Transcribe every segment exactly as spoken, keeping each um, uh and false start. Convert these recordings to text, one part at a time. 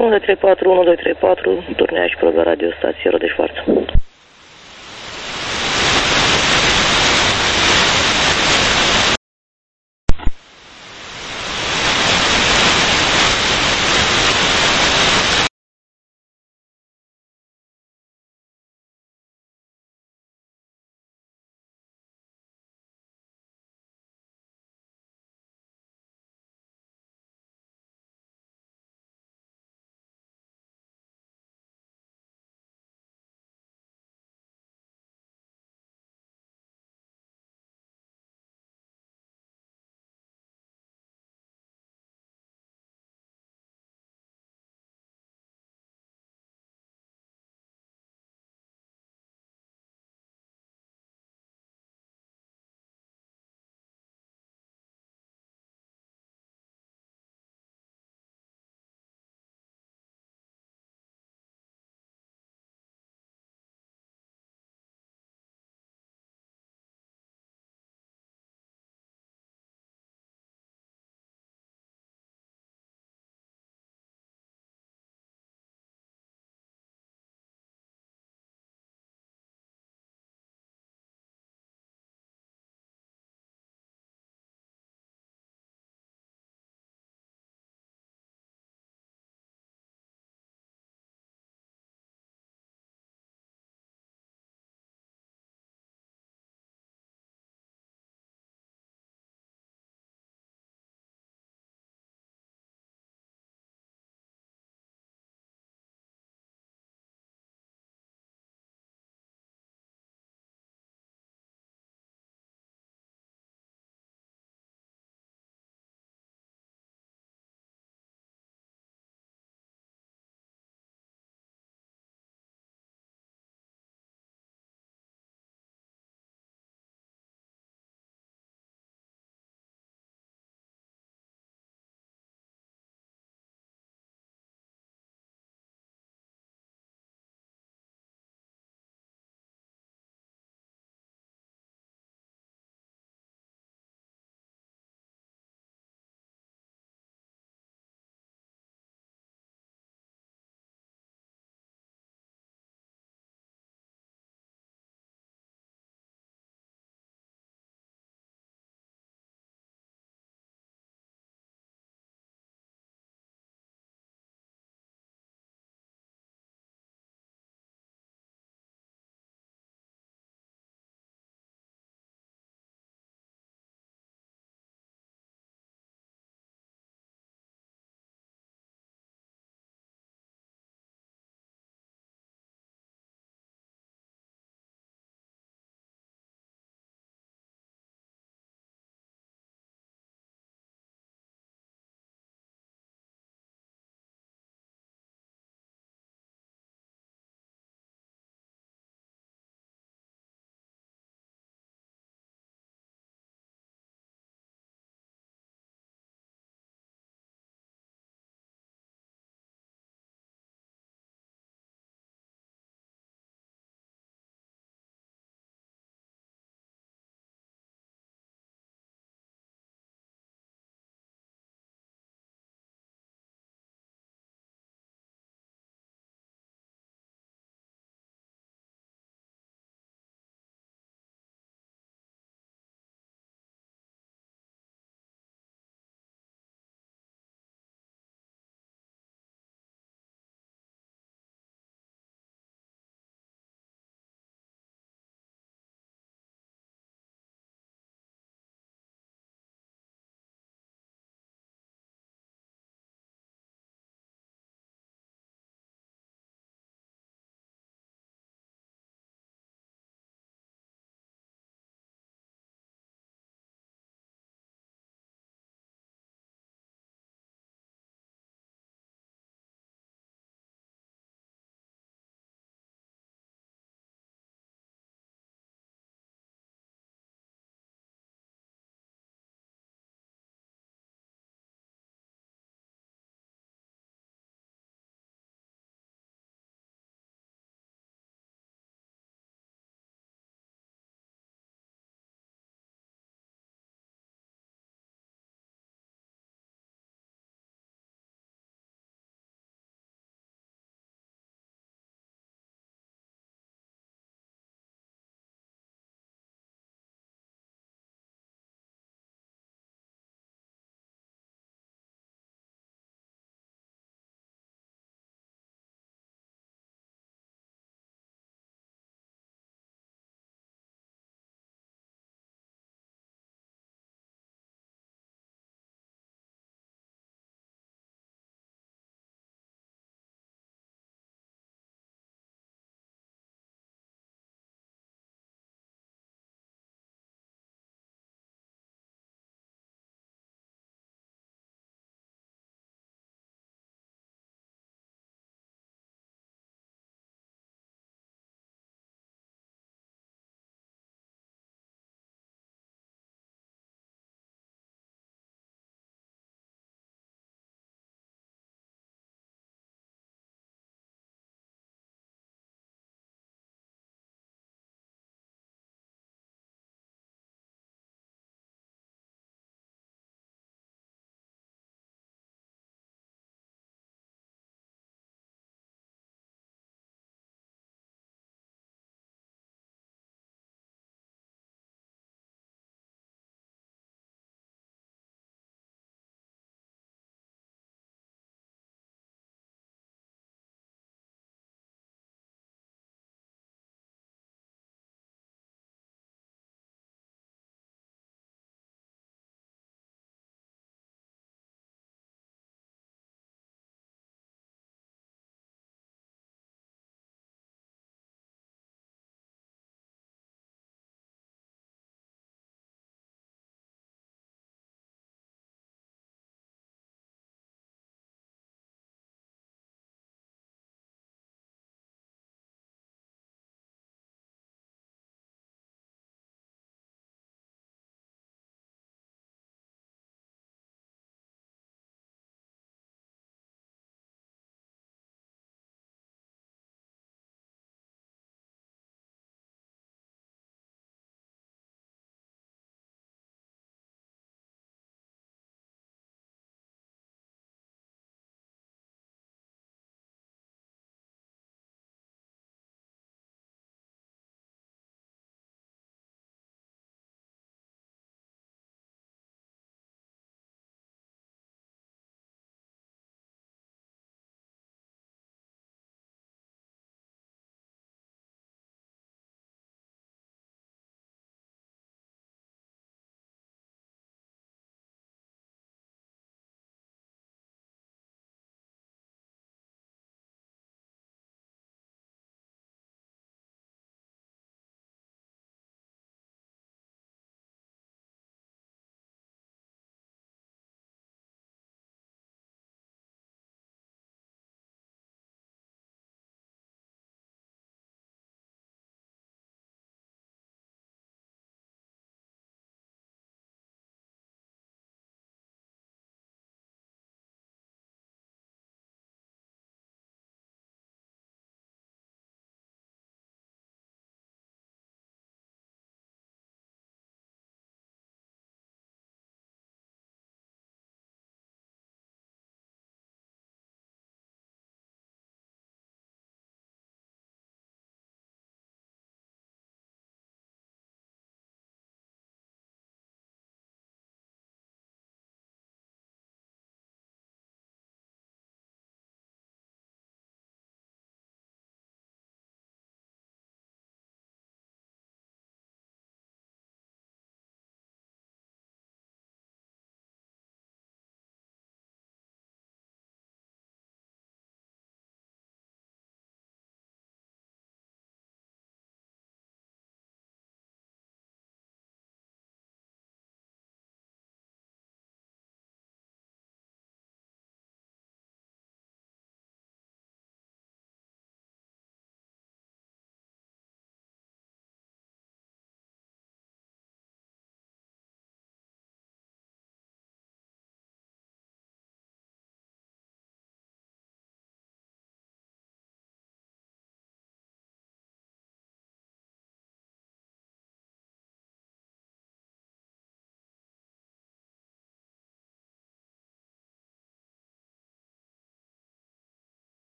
unu doi trei patru, unu doi trei patru, turnea și probă radio, stație Rodeș Farță.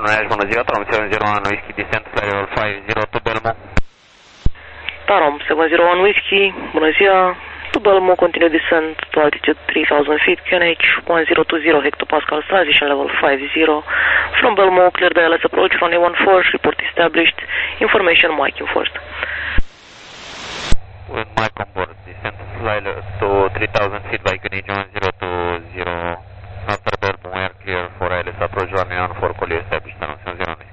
Iași, bună ziua, Tarom șapte zero unu Whiskey, descent flight level cinci zero to Belmo. Tarom șapte zero unu Whiskey, bună ziua, to Belmo, continue descent to altitude three thousand feet, Q N H one zero two zero hectopascals, transition level five zero. From Belmo, clear the L S approach, runway one four, report established, information Mike enforced. With Mike on board, descent flight to three thousand feet by Q N H one zero two zero. After Belmo, we are clear for L S approach, runway one four, call established, Tarom seven zero Whiskey.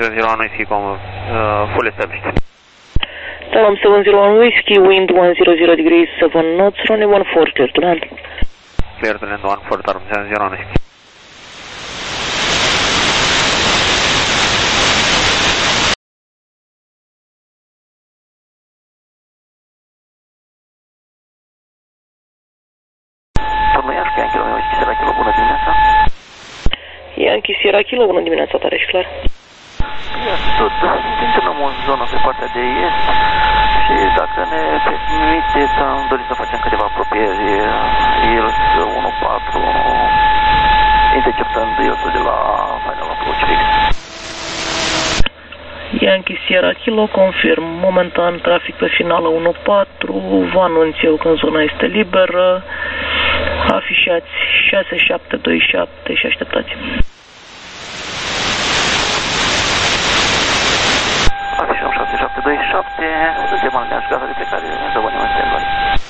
seven zero one Whiskey, uh, full established. Tarom seven zero one Whiskey, wind one zero zero degrees, seven knots, runway one four, clear to land. Clear to land one four, Tarom seven zero one Whiskey. Yankee Sierra Kilo, bună dimineața, tare și clar. Ia tot, internăm o zonă pe partea de est și dacă ne permiteți, am dorit să facem câteva apropieri, I L S unu patru, interceptând I L S de la final approach fix. Yankee Sierra Kilo, confirm, momentan trafic pe finală unu patru, vă anunț eu că zona este liberă, afișați șase șapte doi șapte și așteptați. Afișăm șase șapte doi șapte, suntem alineați gata de plecare, rămânem în stand-by.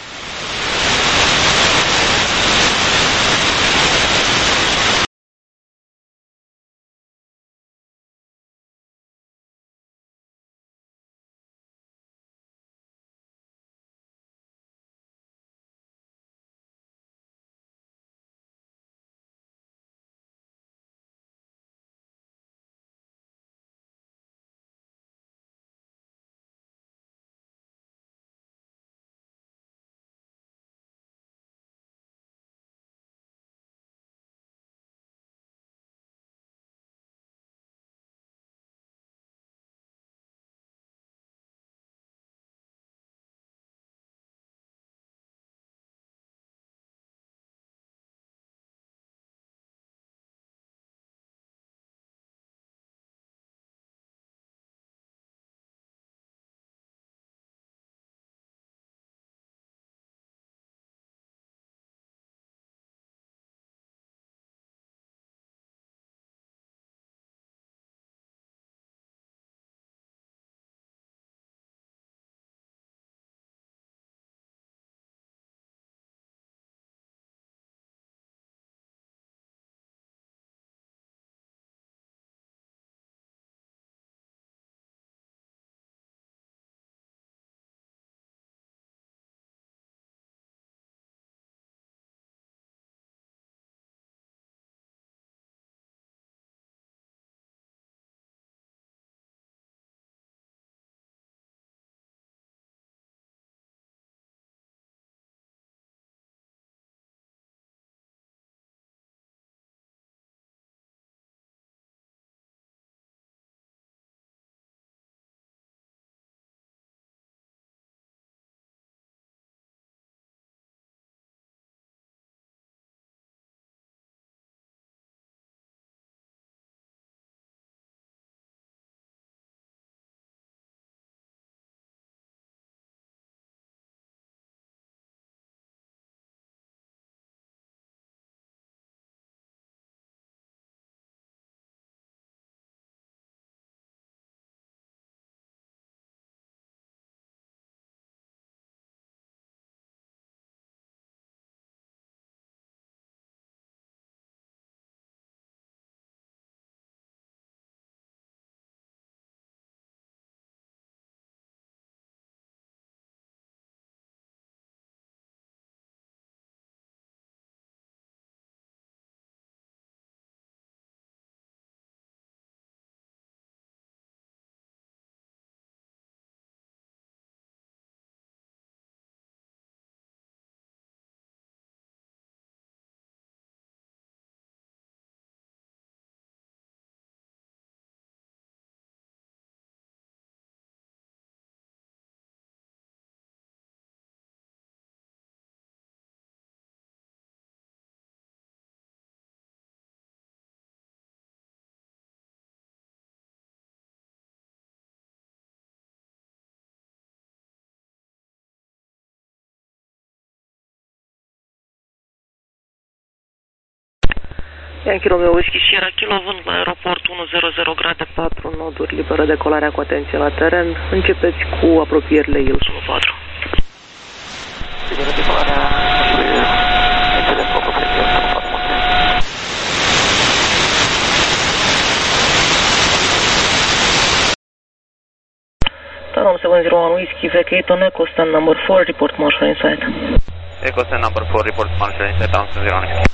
Yankee Romeo Whiskey Sierra Kilo, vând la aeroport unu zero zero grade patru noduri, liberă decolarea cu atenție la teren. Începeți cu apropierile I L S unu patru. Liberă decolarea și înțeles cu apropierile I L S unu patru. one zero one Whiskey, vacate on Echo stand number four, report marshal inside. Echo stand number four, report marshal inside, down to zero one Whiskey.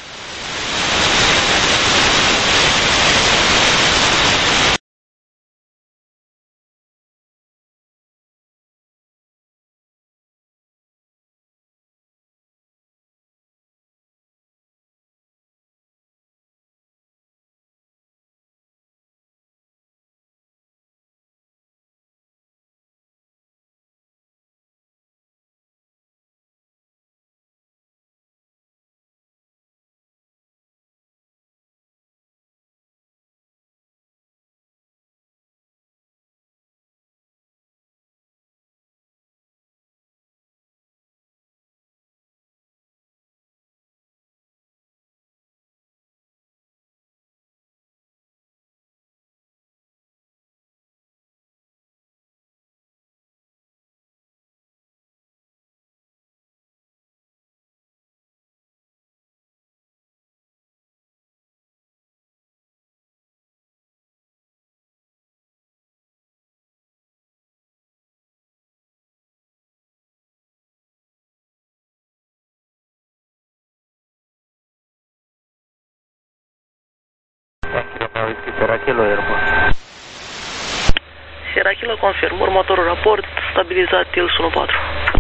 Sierra Kilo Airport. Sierra Kilo, confirm. Următorul raport, stabilizat I L S unu patru.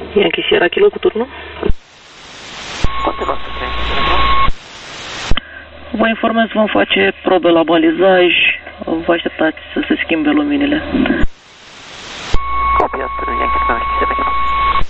Yankee Sierra Kilo cu turnul. Continuați să trăiți. Vă informez, vom face probe la balizaj. Vă așteptați să se schimbe luminile. Copiat, Yankee Romeo Whiskey Sierra Kilo.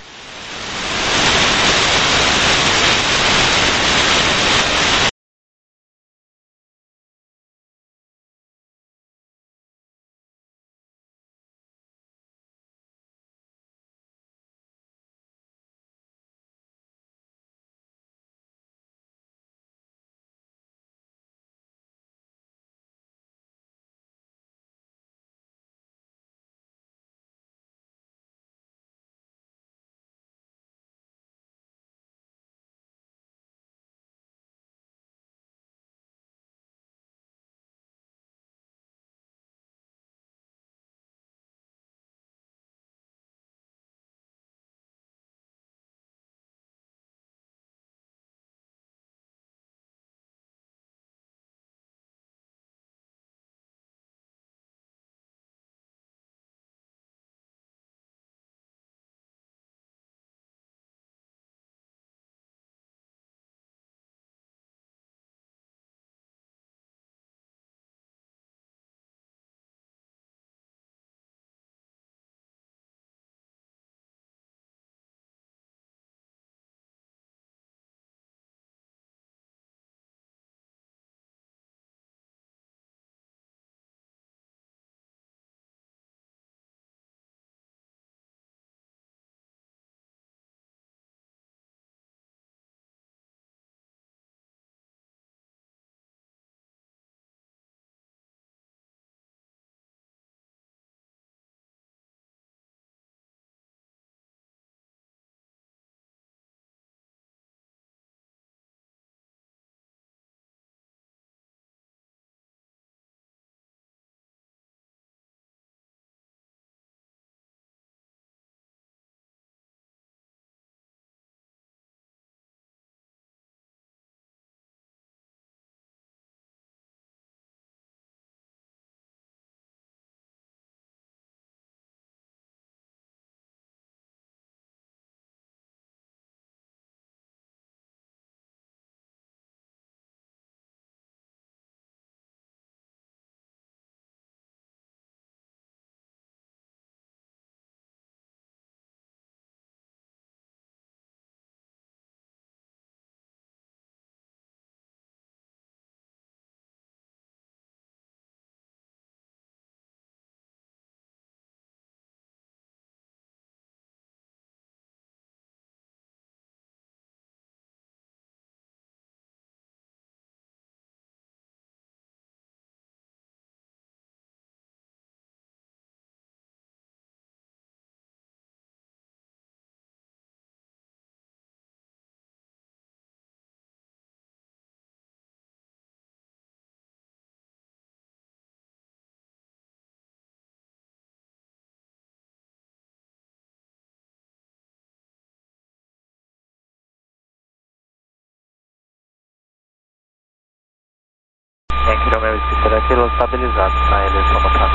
Yankee Romeo Whiskey Sierra Kilo stabilizat na ele sonoplată.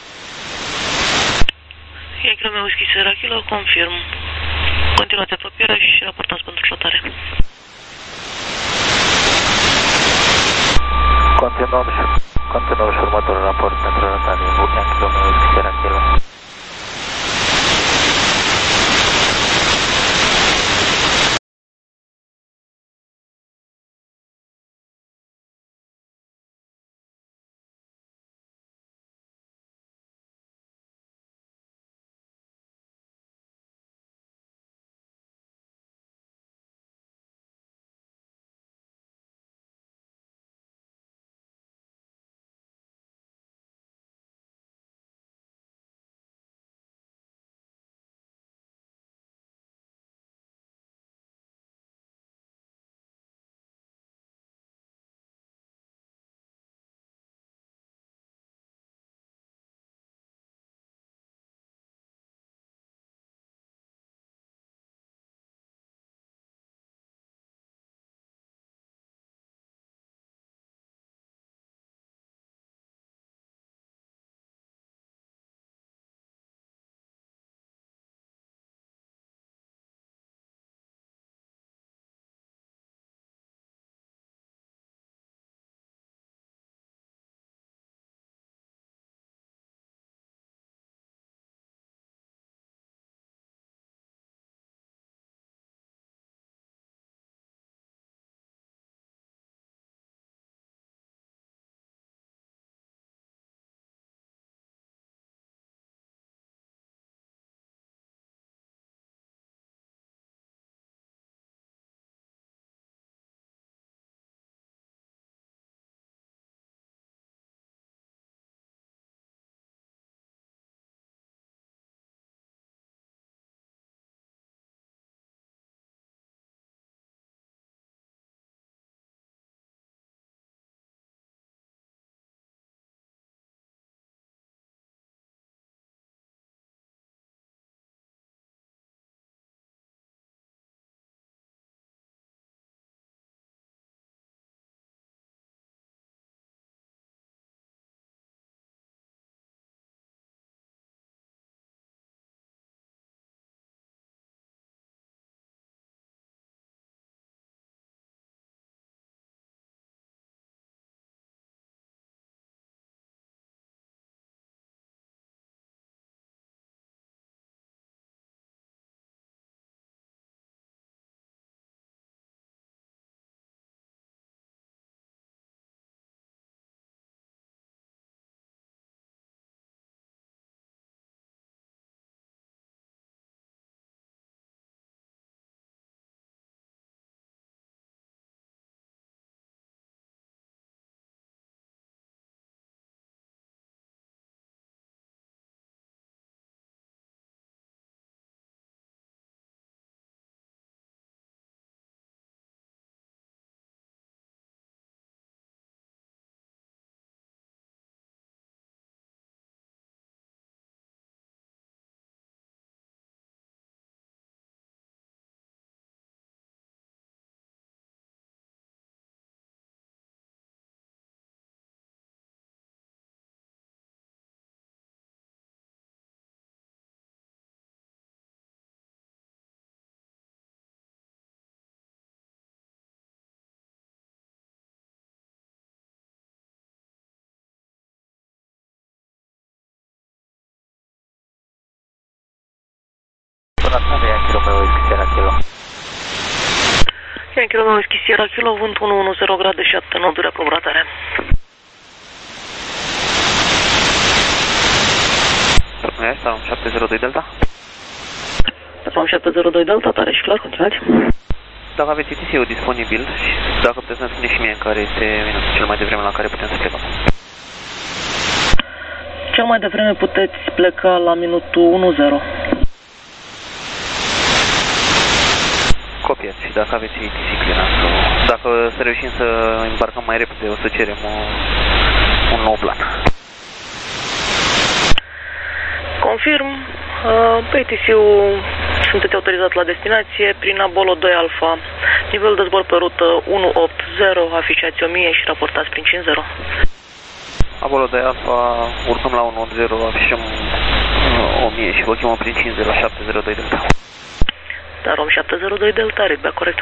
Yankee Romeo Whiskey Sierra Kilo, confirm. Continuați apropierea și raportați pentru flotare. Continuăm și, continuăm și următorul raport pentru rătare. Yankee Romeo Whiskey Sierra Kilo. Nave, Yankee Romeo Whisky Sierra Kilo. Yankee Romeo Whisky Sierra Kilo, vânt unu unu zero grade șapte, noduri, aprobratare. Asta, șapte zero doi Delta. Am șapte zero doi Delta, tare și clar, continuați. Dacă aveți I T C-ul disponibil și dacă puteți să-mi spuneți și mie în care este minutul cel mai devreme la care putem să plecăm. Cel mai devreme puteți pleca la minutul unu zero. Copiați și dacă aveți I T C clearance, dacă să reușim să îmbarcăm mai repede, o să cerem un, un nou plan. Confirm, pe I T C-ul sunteți autorizat la destinație prin Abolo doi Alfa, nivel de zbor pe rută unu opt zero, afișați o mie și raportați prin cinci zero. Abolo doi Alfa, urcăm la unu opt zero, afișăm o mie și vă chemăm prin cinci zero șapte zero doi Delta. Dar om șapte zero doi Delta, readback corect.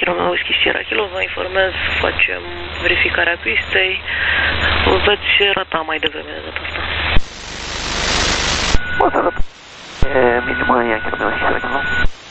Romeo Whisky Sierra Kilo, vă informez, facem verificarea pistei, vă veți rata mai devreme de data asta. O să arăt e minimă Yankee Romeo Sierra Kilo.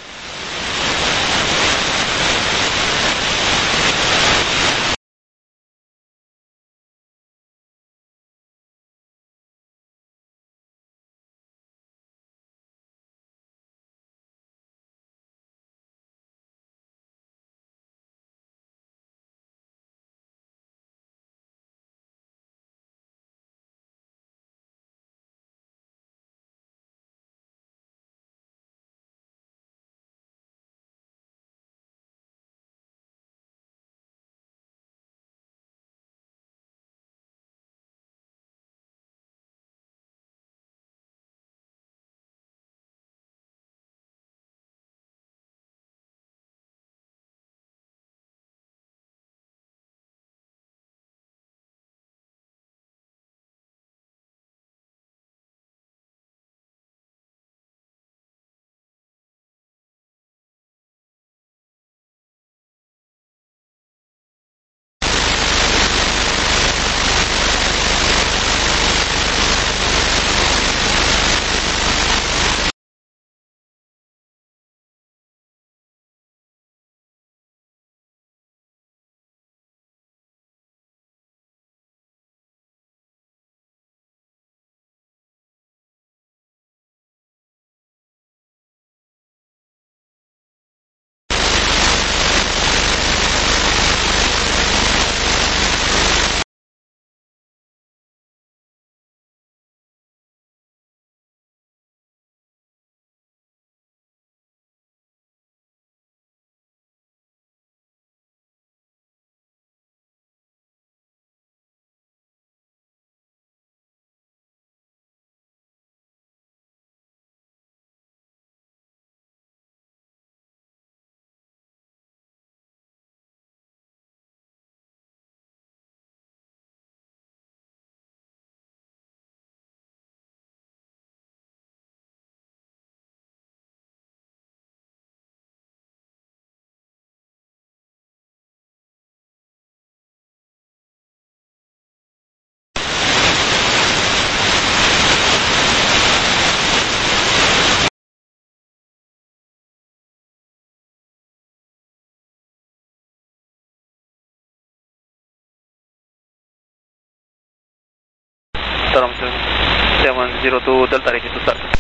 Tarom seven zero two Delta, ready to start.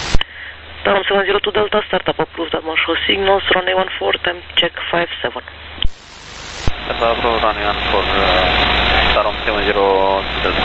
Tarom seven zero two Delta, start up, approved at marshal signals, runway one four, time check five seven. That's approved runway one four, uh, Tarom seven zero two Delta.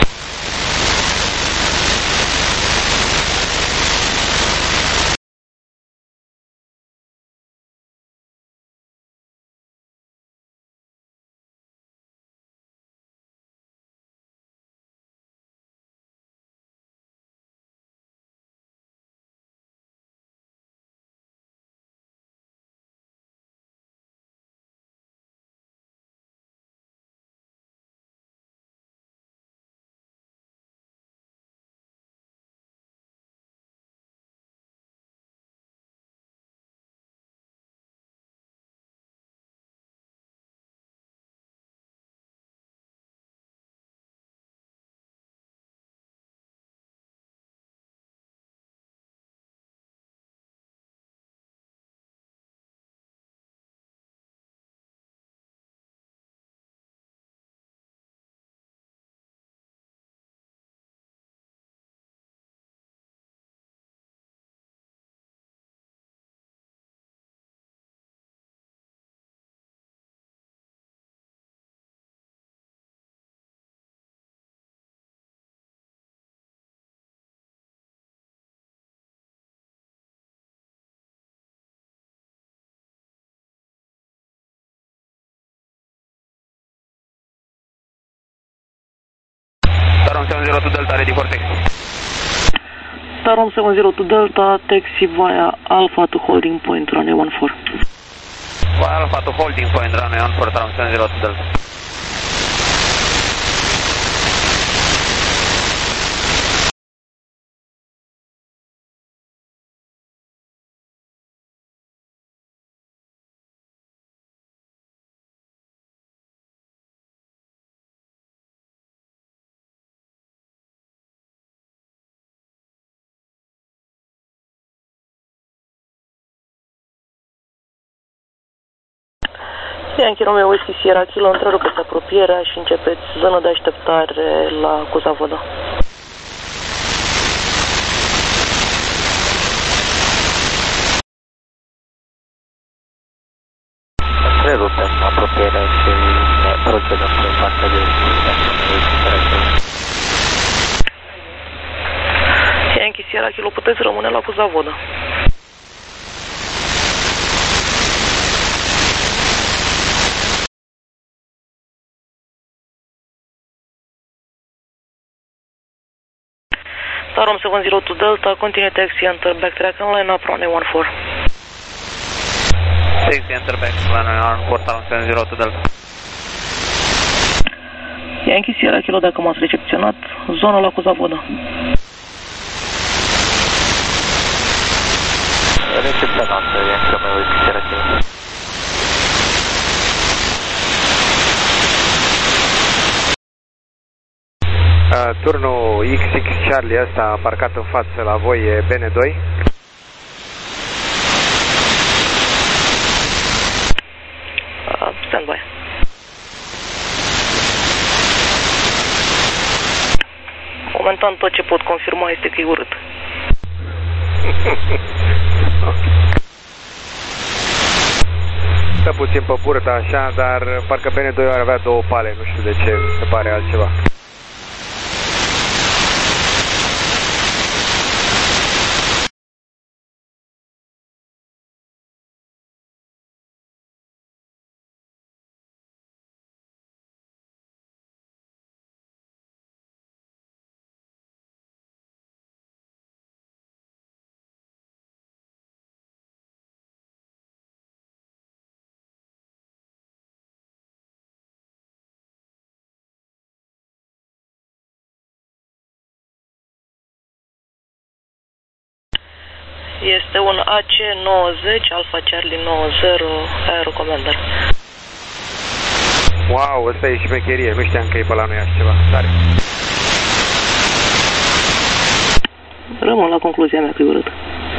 Tarom seven zero two Delta, ready for taxi. Tarom seven zero two Delta, taxi via Alpha to holding point, runway one four. Via Alpha to holding point, runway one four, Tarom seven zero two Delta. Yankee Romeo Whiskey Sierra Kilo, întrerupeți apropierea și începeți zona de așteptare la Cuzavoda. Întrerupem apropierea și ne procedăm pe partea de Yankee Sierra Kilo, puteți rămâne la Cuzavoda. Tarom seven zero two Delta, continue taxi, enter backtrack and line up runway one four. Taxi, enter back, runway one four, Tarom seven zero two Delta. Yankee Sierra Kilo, dacă m-ați recepționat, zona la Cuzavoda. Recepționat, Yankee Romeo Whiskey Sierra Kilo. Uh, turnul X X Charlie ăsta parcat în față la voi e B N doi. Uh, stand by. Momentan tot ce pot confirma este că e urât. Stă puțin pe burtă așa, dar parcă B N doi ar avea două pale, nu știu de ce, se pare altceva. Este un A C nouăzeci, Alpha Charlie nouăzeci, Aero Commander. Wow, ăsta e șmecherie, nu știam că e pe la noi așa ceva. Tare. Rămân la concluzia mea că e urât.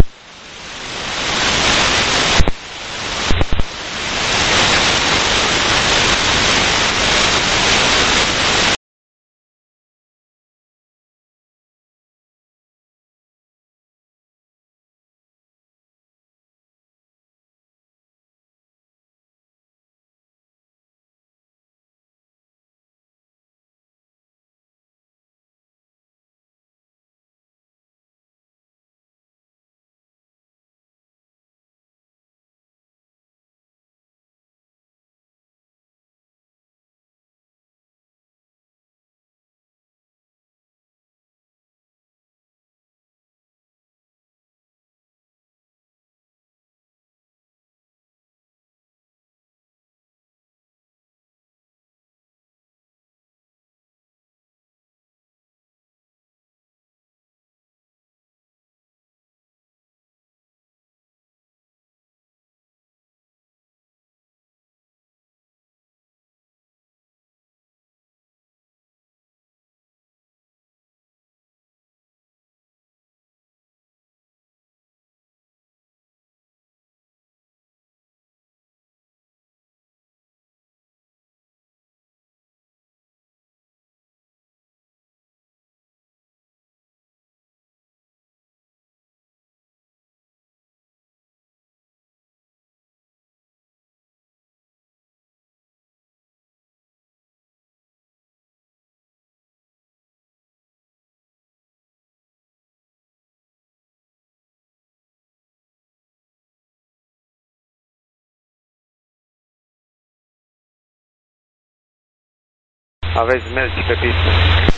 Aveți melci pe pistă.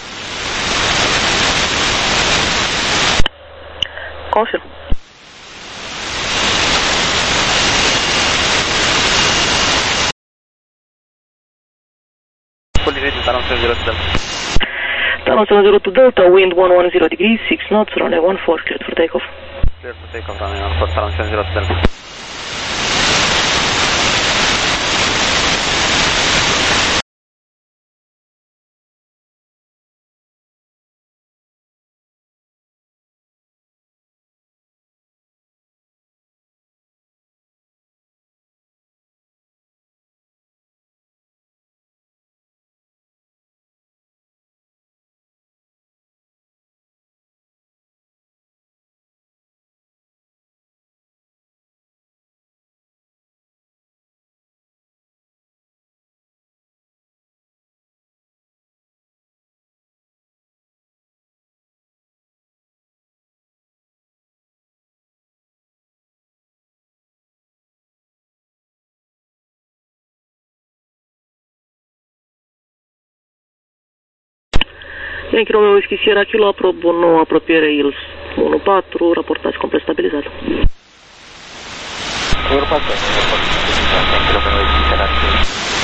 Confirm. Coordinated Tarom seven zero two Delta. Tarom seven zero two Delta, wind one one zero degrees, six knots, runway one four, cleared for takeoff. Clear for takeoff, runway one four, Tarom seven zero two Delta. Yankee Romeo Whisky Sierra Kilo, aprob o nouă apropiere I L S unu patru, raportați complet stabilizat. Următor, Yankee Romeo Whisky Sierra Kilo.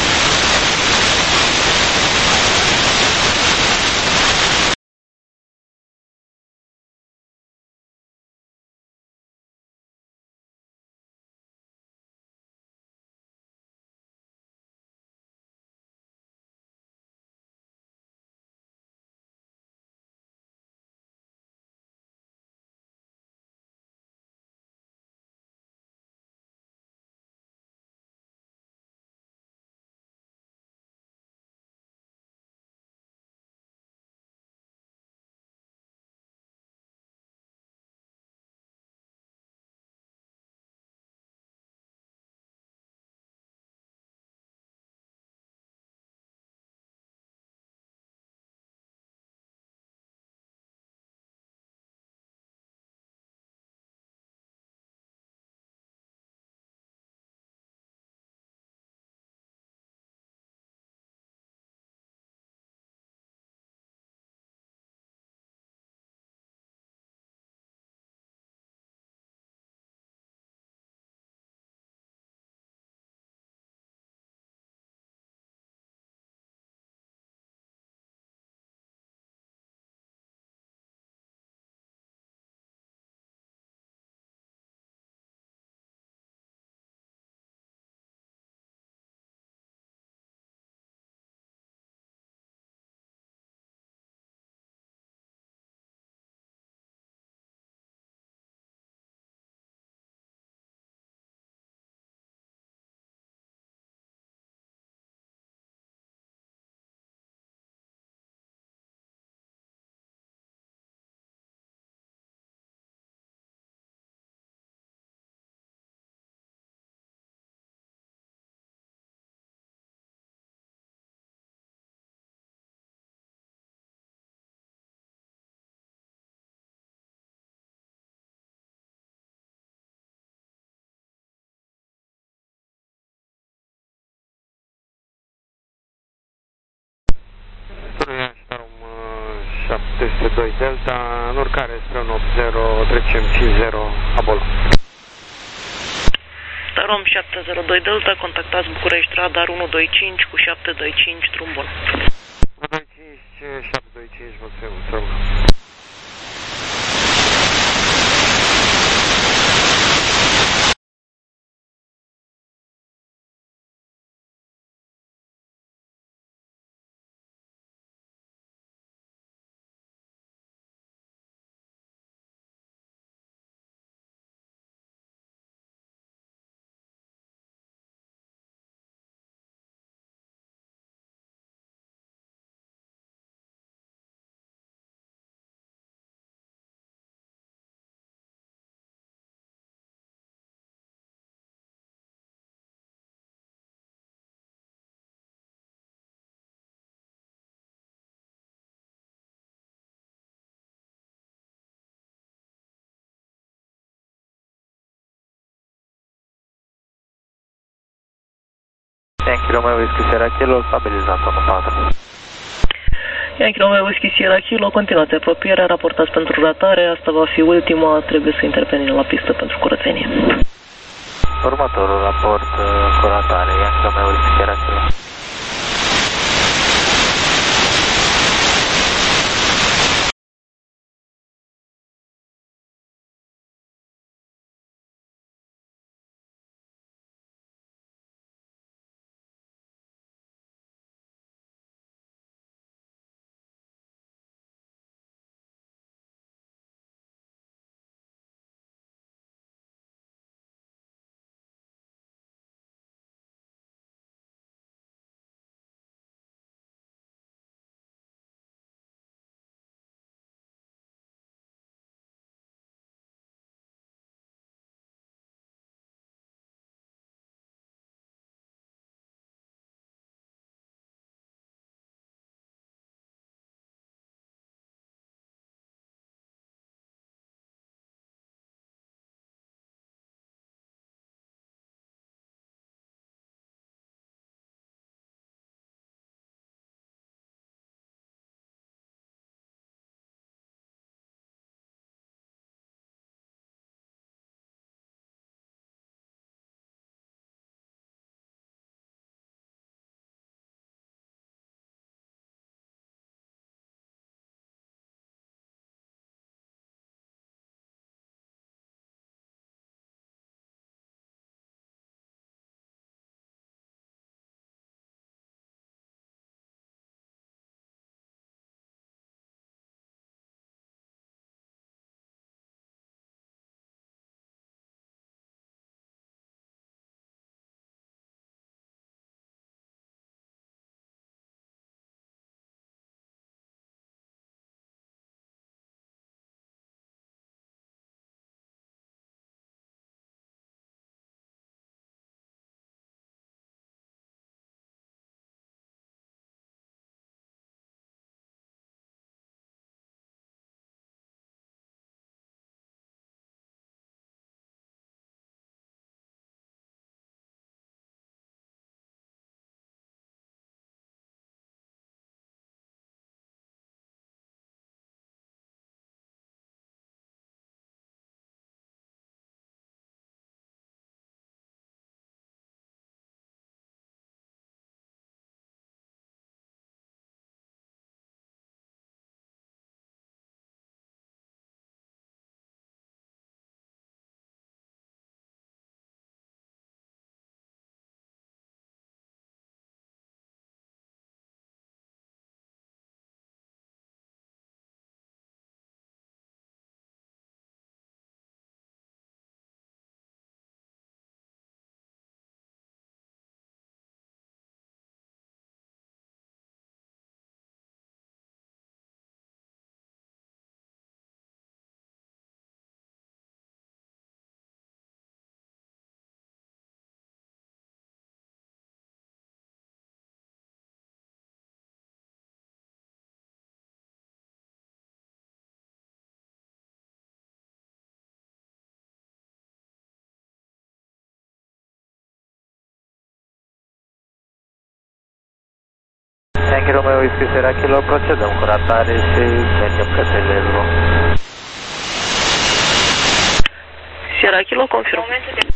șapte zero doi Delta, în urcare spre unu opt zero, trecem cinci zero, Abol. Tarom șapte zero doi Delta, contactați București Radar unu doi cinci cu șapte doi cinci, drum bun. unu doi cinci, șapte doi cinci, vă observăm. Yankee Romeo Whisky Sierra Kilo, stabilizat unu patru. Yankee Romeo Whisky Sierra Kilo, continuați apropierea, raportați pentru ratare, asta va fi ultima, trebuie să intervenim la pistă pentru curățenie. Următorul raport cu ratare, Yankee Romeo Whisky Sierra Kilo. Yankee Romeo Whisky Sierra Kilo, procedăm cu ratare și mergem către Lesbo. Sierra Kilo, confirm.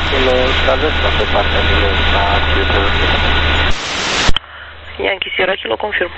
Kilo Charlie sau pe partea de est a Ciuperului? Yankee Sierra Kilo, confirm.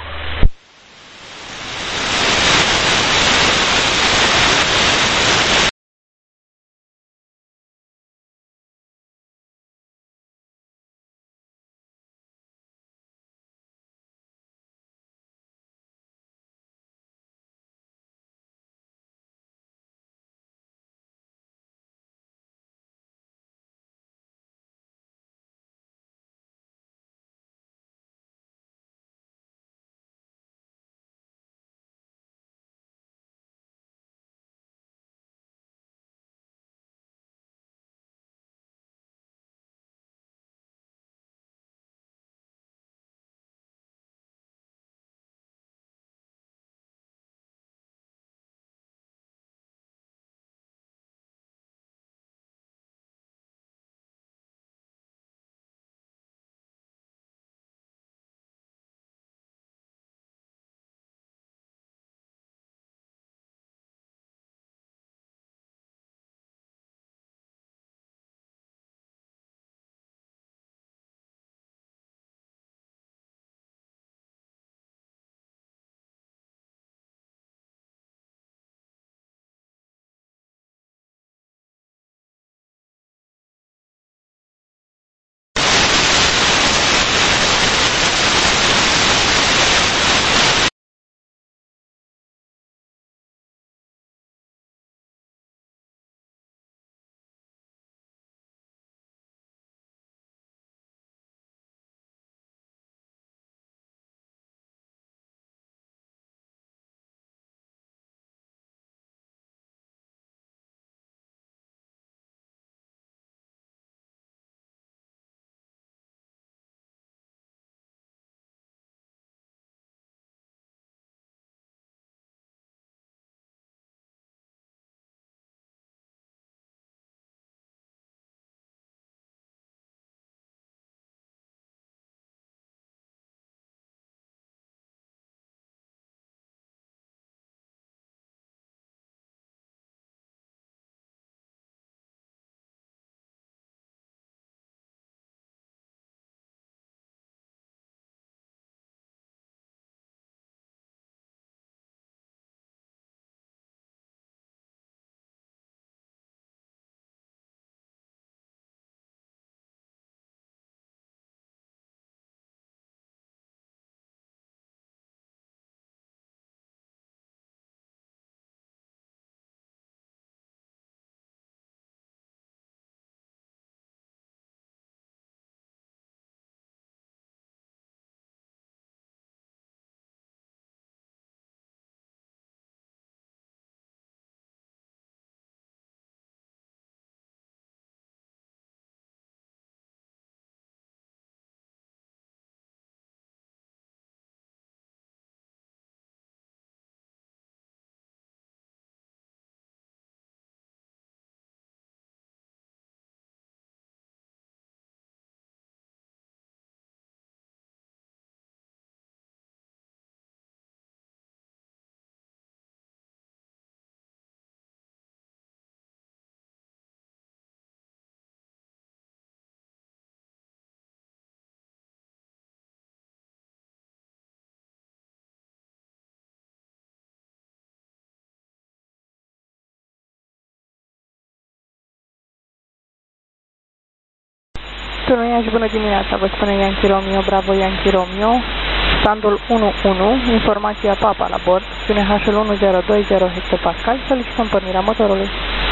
Tunul Iași, bună dimineața, vă spune Yankee Romeo, Bravo Yankee Romeo, standul unu unu, informația Papa la bord, ține H L unu zero doi zero hectopascal, solicităm pornirea motorului.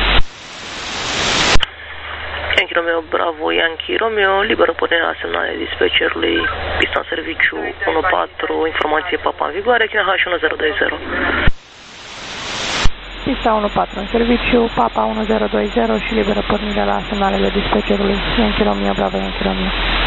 Yankee Romeo, Bravo Yankee Romeo, liberă pornirea semnale dispatcherului, pista în serviciu unu patru, informație Papa în vigoare, ține H unu zero doi zero. Pista unu patru în serviciu, Papa unu zero doi zero și liberă pornirea la semnalele dispatcherului. Yankee Romeo, Bravo Yankee Romeo.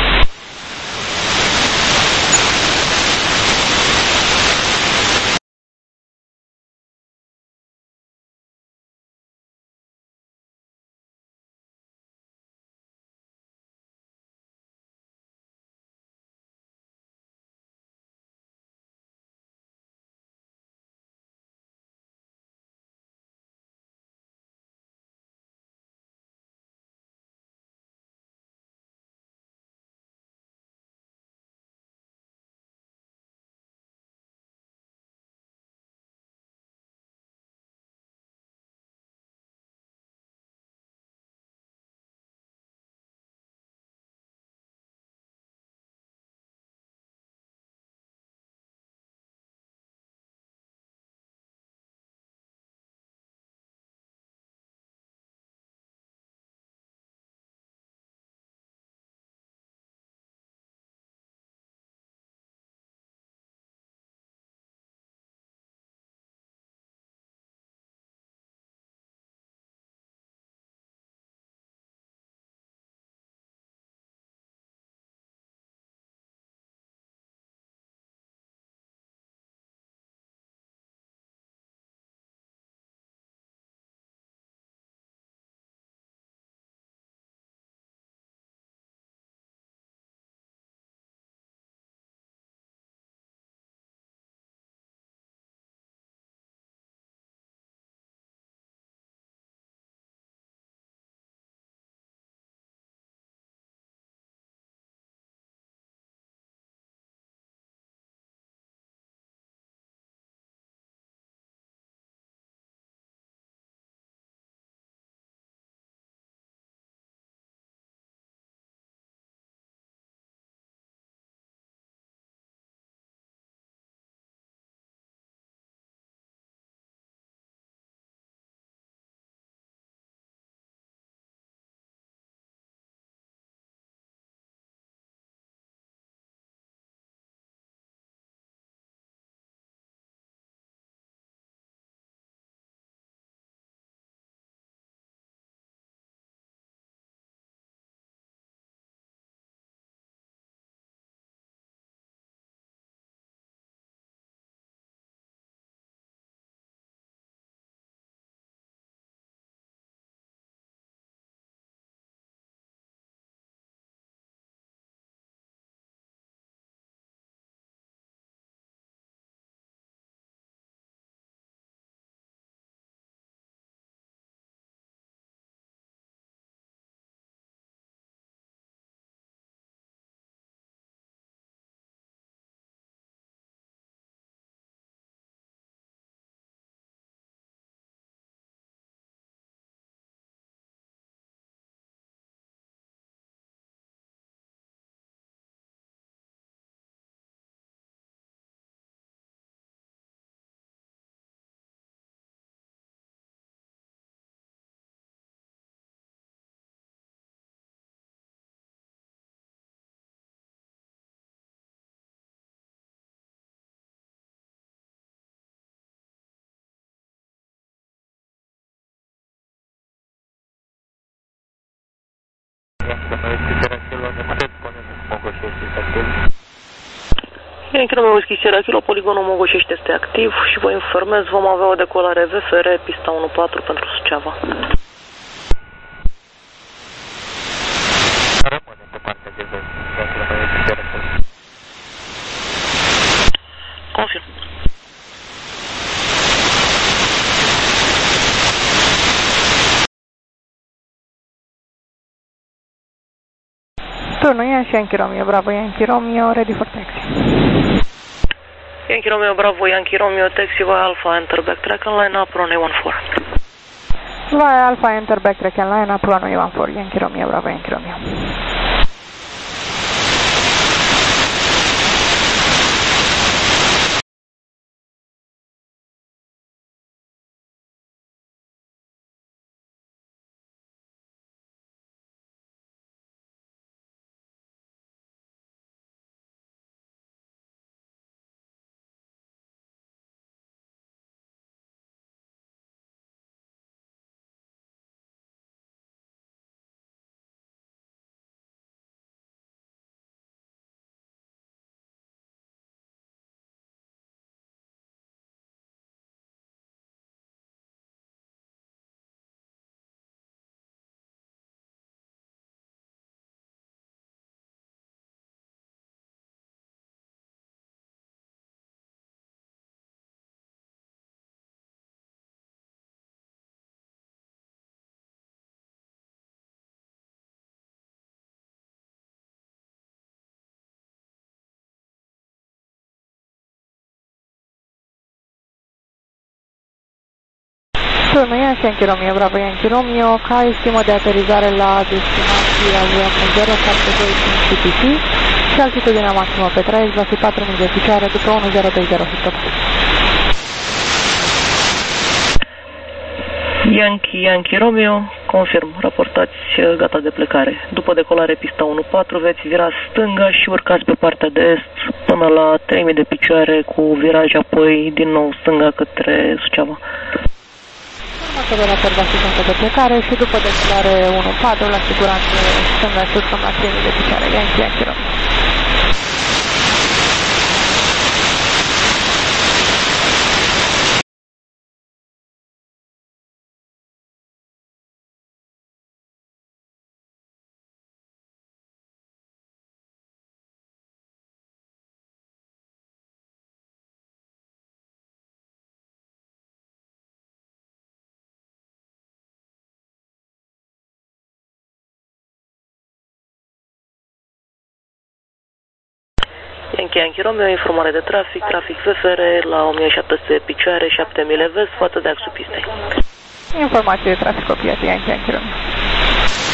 Yankee Romeo Whisky Sierra Kilo, poligonul Mogoșești este activ și vă informez, vom avea o decolare V F R, pista unu patru pentru Suceava. Rămâne pe partea de vest, Yankee Romeo Whisky Sierra Kilo. Confirm. Turno Yankee, Yankee Romeo, Bravo Yankee Romeo, ready for taxi. Yankee Romeo, Bravo Yankee Romeo, taxi via Alpha, enter backtrack and line up, runway one four. Via Alpha, enter backtrack and line up, runway one four, Yankee Romeo, Bravo Yankee Romeo. Turno Yankee, Yankee Romeo, Bravo Yankee Romeo, ca estimă de aterizare la destinație avem zero șapte doi cinci T P C și altitudinea maximă pe traiect va fi patru mii de picioare după unu zero doi zero hectopascal. Yankee, Yankee Romeo, confirm, raportați gata de plecare. După decolare pista unu patru veți vira stânga și urcați pe partea de est până la trei mii de picioare cu viraj apoi din nou stânga către Suceava. Următorul raport va fi gata de plecare și după decolare unu patru la siguranță stânga sus până la trei mii de picioare. Yankee, Yankee Romeo. Yankee, Yankee Romeo, informare de trafic, trafic V F R la o mie șapte sute picioare, șapte mile vest, față de axul pistei. Informație de trafic copiată, Yankee, Yankee Romeo.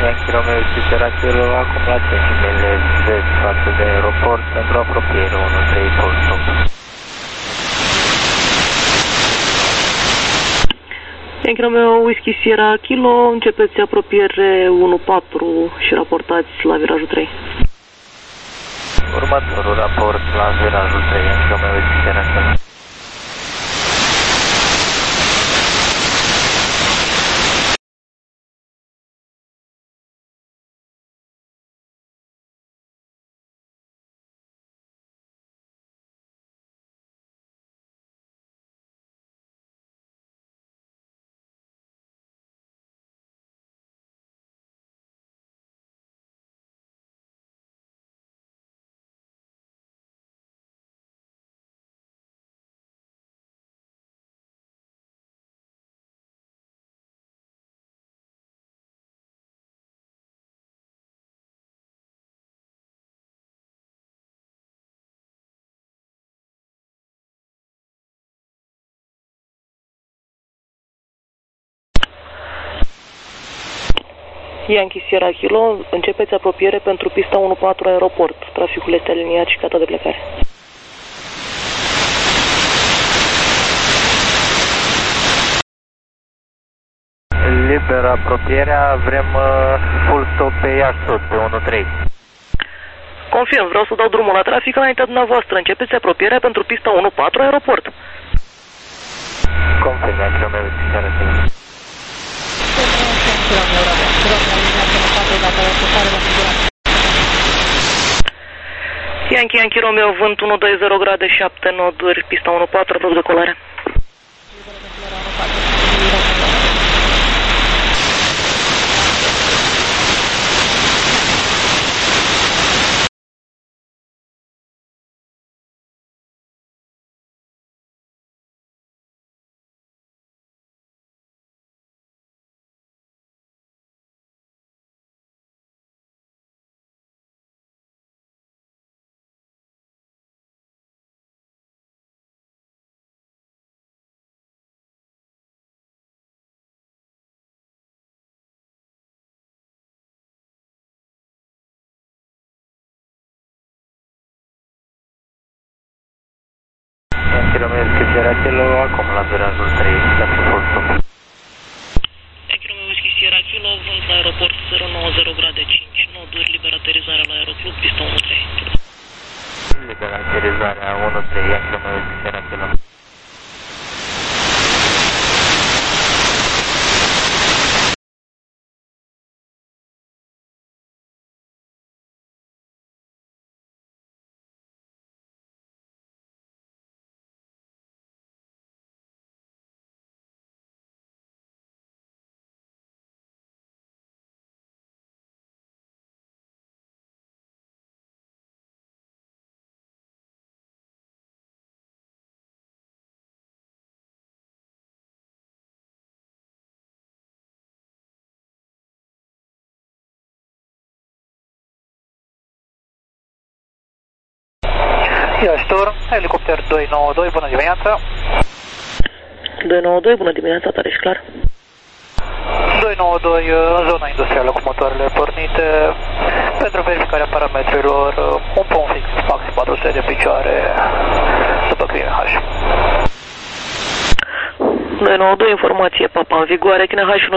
Yankee Romeo Whiskey Sierra Kilo, acum la cinci mile veți față de aeroport pentru apropiere unu trei full stop. Yankee Romeo Whiskey Sierra Kilo, începeți apropiere unu patru și raportați la virajul trei. Următorul raport la virajul trei, Yankee Romeo Whiskey Sierra Kilo. Yankee Sierra Kilo, începeți apropiere pentru pista unu patru aeroport. Traficul este aliniat și gata de plecare. Liber apropierea, vrem uh, full stop pe Iași Sud, pe unu trei. Confirm, vreau să dau drumul la trafic înaintea dumneavoastră. Începeți apropierea pentru pista unu patru aeroport. Confirm, Yankee Romeo Whiskey Sierra Kilo. Yankee Yankee Romeo, vânt unu doi zero grade șapte noduri, pista unu patru, rog de colare. Yankee Romeo Whiskey Sierra Kilo, acum la virajul trei, pentru full stop. Yankee Romeo Whiskey Sierra Kilo, vânt la aeroport zero nouă zero grade cinci noduri, liber aterizare la aeroclub, pista unu trei. Liber aterizarea unu trei, Yankee Romeo Whiskey Sierra Kilo. Iași Tur, helicopter doi nouă doi, bună dimineața. doi nouă doi, bună dimineața, tare și clar. doi nouă doi, în zona industrială cu motoarele pornite, pentru verificarea parametrilor, un pont fix, maxim patru sute de picioare, după Q N H. doi nouă doi, informație, Papa, în vigoare, Q N H unu